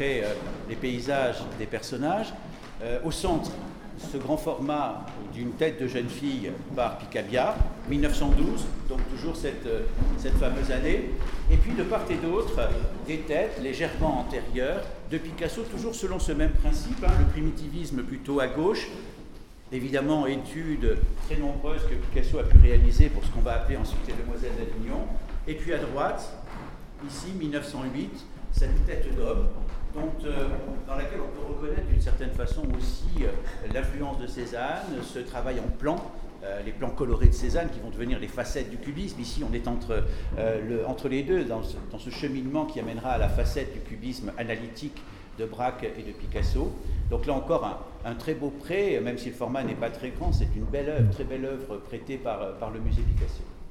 après les paysages des personnages. Au centre, ce grand format d'une tête de jeune fille par Picabia, 1912, donc toujours cette fameuse année. Et puis de part et d'autre, des têtes légèrement antérieures de Picasso, toujours selon ce même principe, le primitivisme plutôt à gauche. Évidemment, études très nombreuses que Picasso a pu réaliser pour ce qu'on va appeler ensuite les Demoiselles d'Avignon. Et puis à droite, ici, 1908, cette tête d'homme, dans laquelle on peut reconnaître d'une certaine façon aussi l'influence de Cézanne, ce travail en plan, les plans colorés de Cézanne qui vont devenir les facettes du cubisme. Ici, on est entre les deux, dans ce cheminement qui amènera à la facette du cubisme analytique de Braque et de Picasso. Donc là encore, un très beau prêt, même si le format n'est pas très grand, c'est une belle œuvre, très belle œuvre prêtée par le musée Picasso.